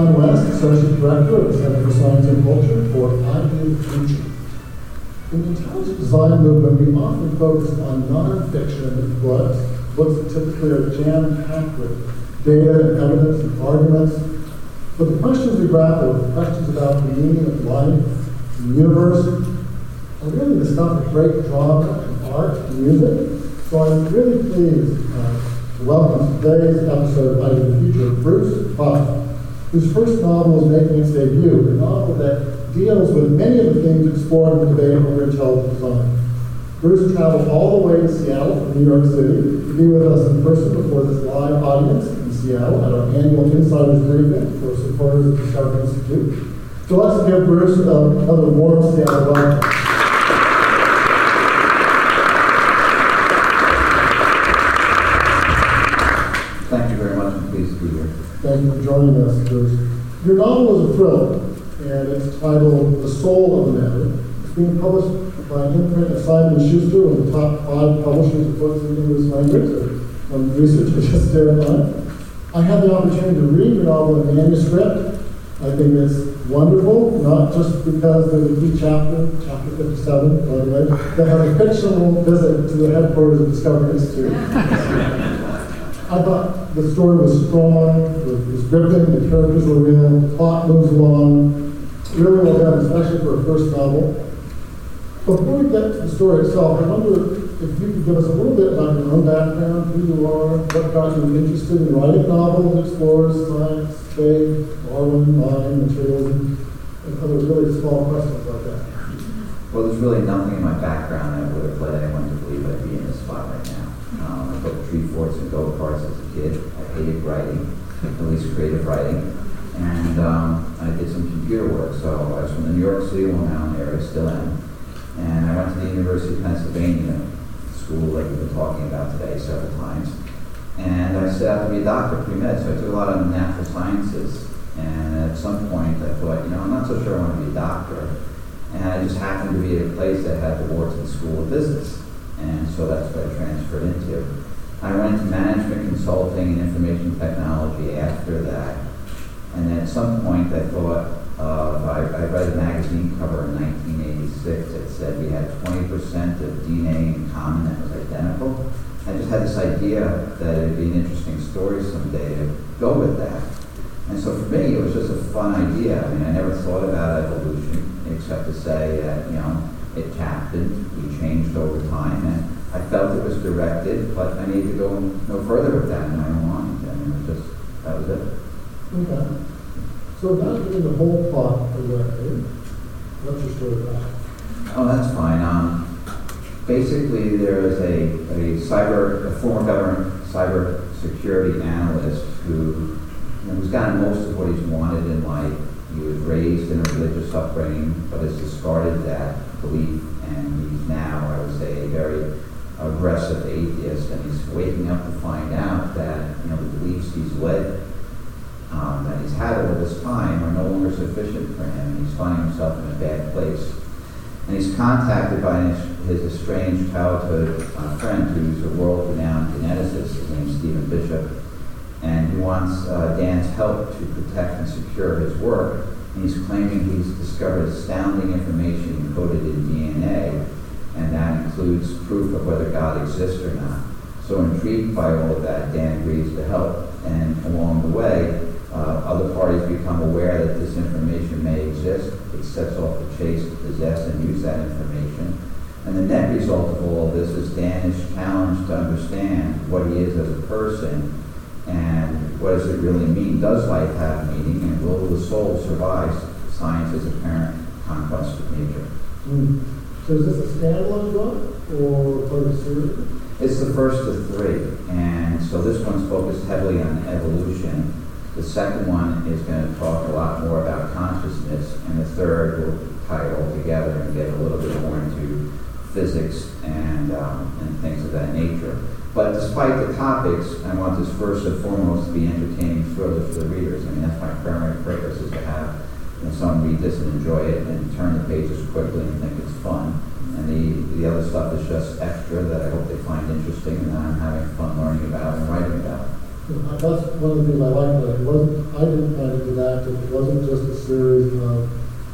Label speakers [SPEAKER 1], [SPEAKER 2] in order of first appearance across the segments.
[SPEAKER 1] John West, Associate Director of the Center for Science and Culture for Ideal Future. In the intelligent design movement, we often focus on non-fiction books that typically are jam-packed with data and evidence and arguments. But the questions we grapple with, questions about the meaning of life, the universe, are really the stuff of great drama and art and music. So I'm really pleased to welcome today's episode of Ideal Future, Bruce Buck, whose first novel is making its debut, a novel that deals with many of the themes explored in the debate over intelligent design. Bruce traveled all the way to Seattle from New York City to be with us in person before this live audience in Seattle at our annual Insiders Briefing for supporters of the Discovery Institute. So let's give Bruce another warm Seattle welcome.
[SPEAKER 2] Thank you very much. I'm pleased to be here.
[SPEAKER 1] Thank you for joining us, Bruce. Your novel is a thriller, and it's titled The Soul of the Matter. It's being published by an imprint of Simon & Schuster, one of the top 5 publishers of books in English language, from research I just did on it. I had the opportunity to read your novel in manuscript. I think it's wonderful, not just because there's a key chapter 57, by the way, that has a fictional visit to the headquarters of Discovery Institute. I thought the story was strong, it was gripping, the characters were real, the plot moves along, really well done, especially for a first novel. But before we get to the story itself, I wonder if you could give us a little bit about your own background, who you are, what got you interested in writing novels that explore science, faith, Darwin, mind, materialism, and other really small questions like that.
[SPEAKER 2] Well, there's really nothing in my background that would have led anyone to believe I'd be in this spot right now. I built tree forts and go-karts as a kid. I hated writing, at least creative writing. And I did some computer work. So I was from the New York City, Long Island area, still am. And I went to the University of Pennsylvania, school like we've been talking about today several times. And I set out to be a doctor, pre-med, so I took a lot of natural sciences. And at some point I thought, I'm not so sure I want to be a doctor. And I just happened to be at a place that had the Wharton School of Business. And so that's what I transferred into. I went into management consulting and information technology after that. And then at some point I thought, I read a magazine cover in 1986 that said we had 20% of DNA in common that was identical. I just had this idea that it'd be an interesting story someday to go with that. And so for me, it was just a fun idea. I never thought about evolution except to say that, it happened, we changed over time, and I felt it was directed, but I needed to go no further with that in my own mind. That was it.
[SPEAKER 1] Okay. So without giving the whole plot away, what's your story about?
[SPEAKER 2] Oh, that's fine. Basically, there is a former government cyber security analyst who's gotten most of what he's wanted in life. He was raised in a religious upbringing, but has discarded that belief, and he's now, I would say, a very aggressive atheist, and he's waking up to find out that the beliefs he's led, that he's had all this time, are no longer sufficient for him, and he's finding himself in a bad place. And he's contacted by his estranged childhood friend, who's a world-renowned geneticist. His name's Stephen Bishop, and he wants Dan's help to protect and secure his work. And he's claiming he's discovered astounding information encoded in DNA, and that includes proof of whether God exists or not. So intrigued by all of that, Dan agrees to help, and along the way, other parties become aware that this information may exist. It sets off the chase to possess and use that information. And the net result of all of this is Dan is challenged to understand what he is as a person, and what does it really mean? Does life have meaning, and will the soul survive science's apparent conquest of nature?
[SPEAKER 1] So is this a standalone book or part of a series?
[SPEAKER 2] It's the first of 3, and so this one's focused heavily on evolution. The second one is going to talk a lot more about consciousness, and the third will tie it all together and get a little bit more into physics and things of that nature. But despite the topics, I want this first and foremost to be entertaining thriller for the readers. That's my primary purpose, is to have someone read this and enjoy it and turn the pages quickly and think it's fun. And the other stuff is just extra that I hope they find interesting and that I'm having fun learning about and writing about.
[SPEAKER 1] That's one of the things I like about it. It wasn't, I didn't find it didactic. It wasn't just a series of,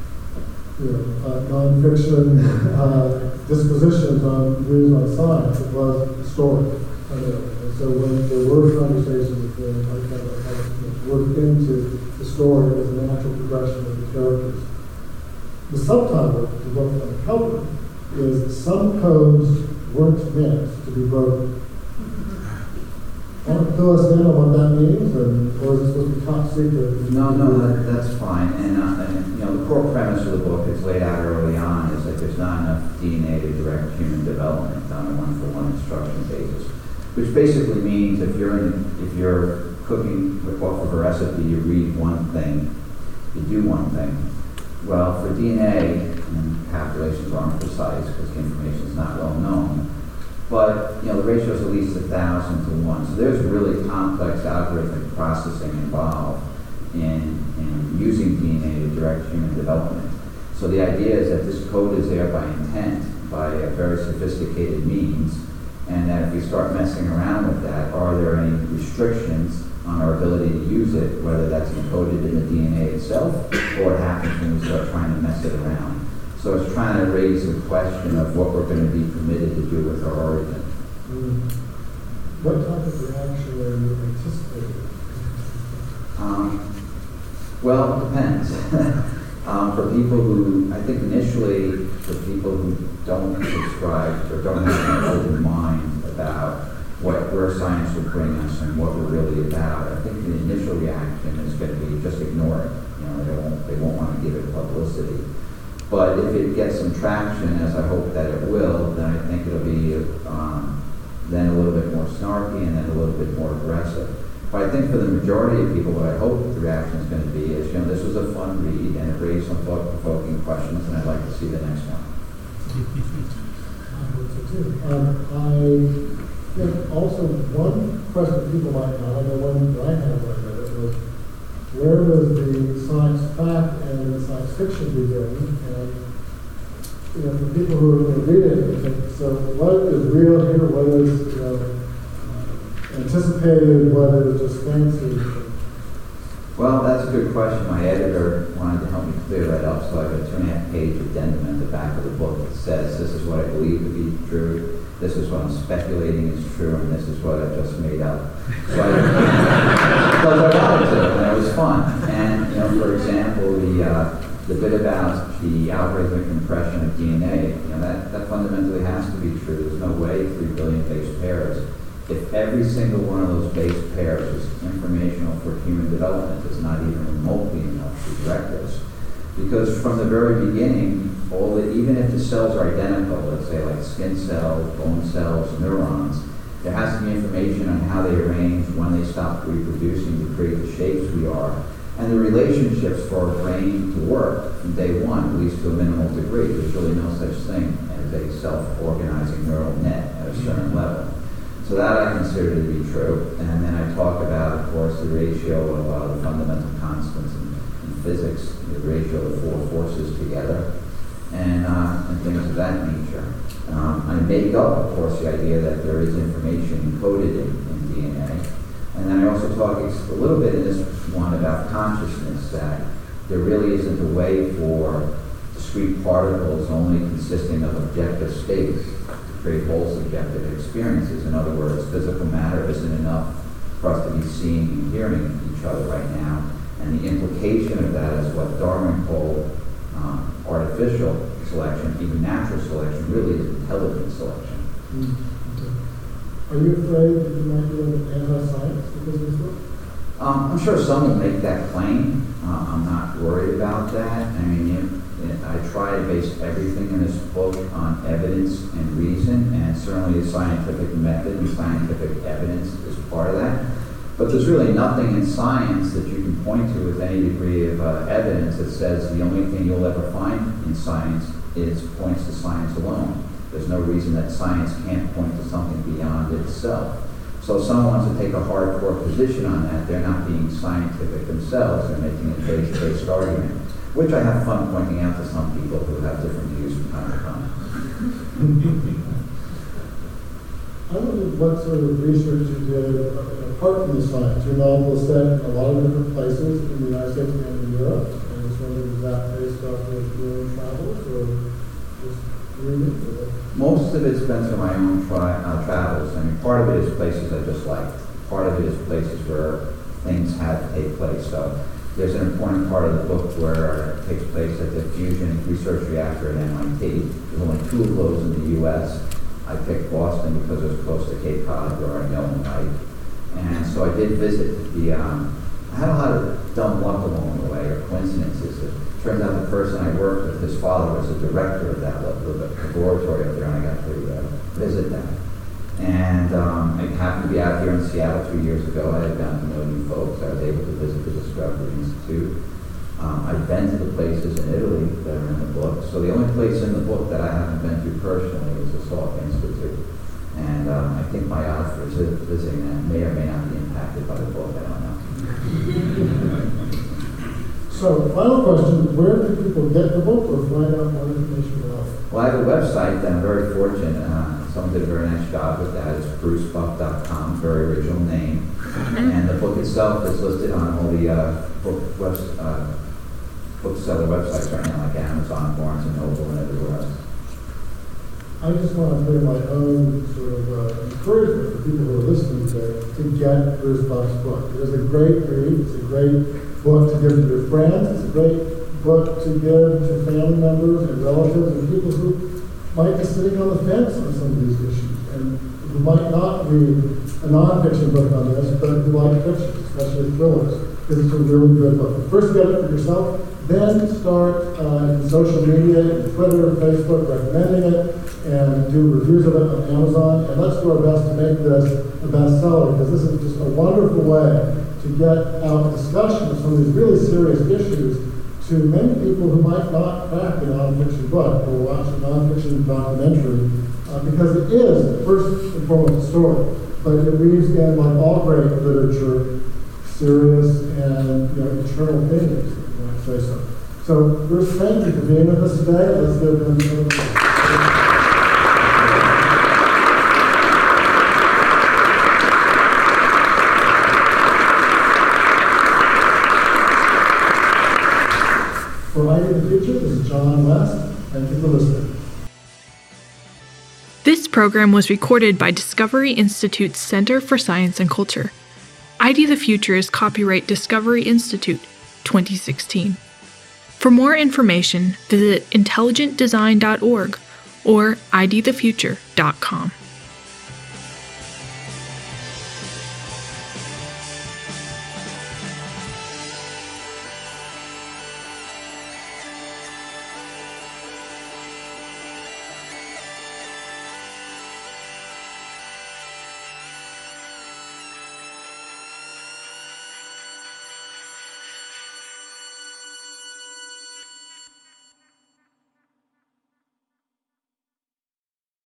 [SPEAKER 1] nonfiction dispositions on views on science. It was a story. And so when there were conversations, I kind of worked into the story as a natural progression of the characters. The subtitle of the book on the cover is "Some Codes Weren't Meant to Be Broken." Want to fill us in on what that means, or is it supposed to be top secret?
[SPEAKER 2] No, that's fine. And the core premise of the book, it's laid out early on, is that there's not enough DNA to direct human development on a one-for-one instruction basis. Which basically means if you're cooking off of a recipe, you read one thing, you do one thing. Well, for DNA, and calculations aren't precise because the information is not well known, but the ratio is at least 1,000 to 1. So there's really complex algorithmic processing involved in using DNA to direct human development. So the idea is that this code is there by intent, by a very sophisticated means, and that if we start messing around with that, are there any restrictions on our ability to use it, whether that's encoded in the DNA itself, or what happens when we start trying to mess it around. So it's trying to raise the question of what we're going to be permitted to do with our origin.
[SPEAKER 1] What type of reaction are you anticipating?
[SPEAKER 2] Well, it depends. For people who, I think initially, for people who don't subscribe or don't have an open mind about where science will bring us and what we're really about, I think the initial reaction is going to be just ignore it. They won't want to give it publicity. But if it gets some traction, as I hope that it will, then I think it'll be then a little bit more snarky and then a little bit more aggressive. But I think for the majority of people, what I hope the reaction is going to be is, this was a fun read and it raised some thought-provoking questions, and I'd like to see the next one.
[SPEAKER 1] I think also one question people might have, I know one that I had when I read it, was where does the science fact and the science fiction begin? And for people who are going to read it, they think, so what is real here? What is anticipated? What is just fancy?
[SPEAKER 2] Well, that's a good question. My editor wanted to help me clear that up, so I have a 2.5-page addendum at the back of the book that says this is what I believe to be true, this is what I'm speculating is true, and this is what I just made up. So because I wanted to, and it was fun. And for example, the bit about the algorithmic compression of DNA, that fundamentally has to be true. There's no way 3 billion base pairs. If every single one of those base pairs is informational for human development, is not even remotely enough to direct us. Because from the very beginning, even if the cells are identical, let's say like skin cells, bone cells, neurons, there has to be information on how they arrange, when they stop reproducing to create the shapes we are. And the relationships for our brain to work from day one, at least to a minimal degree. There's really no such thing as a self-organizing neural net at a certain level. So that I consider to be true. And then I talk about, of course, the ratio of the fundamental constants in physics, the ratio of the 4 forces together, and things of that nature. I make up, of course, the idea that there is information encoded in DNA. And then I also talk a little bit in this one about consciousness, that there really isn't a way for discrete particles only consisting of objective states to create whole subjective experiences. In other words, physical matter isn't enough for us to be seeing and hearing each other right now. And the implication of that is what Darwin called artificial selection, even natural selection, really is intelligent selection.
[SPEAKER 1] Are you afraid that you might be an anti-science because of this book?
[SPEAKER 2] I'm sure some will make that claim. I'm not worried about that. I mean, I try to base everything in this book on evidence and reason, and certainly the scientific method and scientific evidence is part of that. But there's really nothing in science that you can point to with any degree of evidence that says the only thing you'll ever find in science points to science alone. There's no reason that science can't point to something beyond itself. So if someone wants to take a hardcore position on that, they're not being scientific themselves. They're making a base-based argument, which I have fun pointing out to some people who have different views from time to time.
[SPEAKER 1] I wondered what sort of research you did apart from the science. Your novel is set in a lot of different places in the United States and in Europe. And I just wondered, is that based off of your own travels or just reading?
[SPEAKER 2] Most of it's been through my own travels. I mean, part of it is places I just like. Part of it is places where things had to take place. So there's an important part of the book where it takes place at the fusion research reactor at MIT. There's only 2 of those in the U.S. I picked Boston because it was close to Cape Cod, where I know and like. And so I did visit the, I had a lot of dumb luck along the way, or coincidences. It turns out the person I worked with, his father was the director of that laboratory up there, and I got to visit that. And I happened to be out here in Seattle 2 years ago. I had gotten to know new folks. I was able to visit the Discovery Institute. I've been to the places in Italy that are in the book. So the only place in the book that I haven't been to personally is the Salk Institute. And I think my odds for visiting that may or may not be impacted by the book. I don't know.
[SPEAKER 1] So, final question, where do people get the book or find out more information about it?
[SPEAKER 2] Well, I have a website that I'm very fortunate. Someone did a very nice job with that. It's brucebuck.com, very original name. And the book itself is listed on all the bookseller websites right now, like Amazon, Barnes & Noble, and everywhere else.
[SPEAKER 1] I just want to put in my own sort of encouragement for people who are listening to get Bruce Buck's book. It is a great read. It's a great book to give to your friends. It's a great book to give to family members and relatives and people who might be sitting on the fence on some of these issues and who might not read a nonfiction book on this, but who like fiction, especially thrillers, because it's a really good book. First get it for yourself, then start in social media, in Twitter, Facebook, recommending it, and do reviews of it on Amazon. And let's do our best to make this a bestseller, because this is just a wonderful way to get out discussion of some of these really serious issues to many people who might not crack a nonfiction book or watch a nonfiction documentary, because it is, first and foremost, a story. But it weaves in, like all great literature, serious and eternal opinions, if you might say so. So, Bruce, thank you for being with us today. Let's give him a For ID the Future, this is John West. Thank you for listening.
[SPEAKER 3] This program was recorded by Discovery Institute's Center for Science and Culture. ID the Future is copyright Discovery Institute, 2016. For more information, visit intelligentdesign.org or idthefuture.com.